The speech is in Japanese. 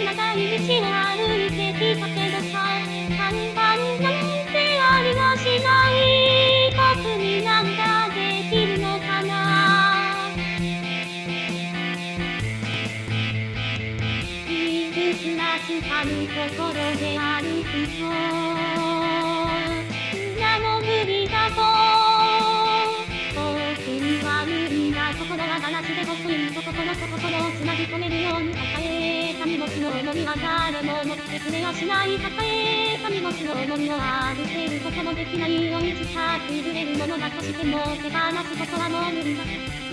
きな帰り道を歩いてきたけどさ、簡単なんてありはしない。僕になんかできるのかな。傷すらつかぬ心で歩くと何も無理だと。僕には無理な心はガラスで細いと心と心をつなぎ止めるように抱えた荷物の重みは誰も持ってくれはしない。抱えた荷物の重みを預けることもできないように近く揺れるものだとしても手放すことはもう無理だ。